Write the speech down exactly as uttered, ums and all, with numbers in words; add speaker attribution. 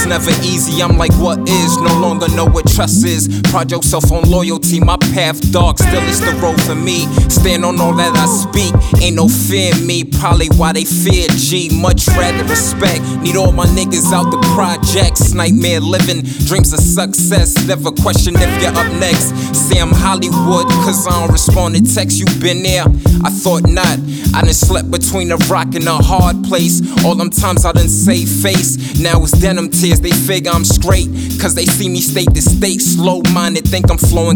Speaker 1: never easy, I'm like, what is? No longer know what trust is. Pride yourself on loyalty, my path dark, still it's the road for me. Stand on all that I speak, ain't no fear in me. Probably why they fear G, much rather respect. Need all my niggas out the projects. Nightmare living, dreams of success. Never question if you're up next. Say I'm Hollywood, cause I don't respond to texts. You been there? I thought not. I done slept between a rock and a hard place. All them times I done save face. Now it's denim tears, they figure I'm straight, cause they see me state to state. Slow minded, think I'm flowing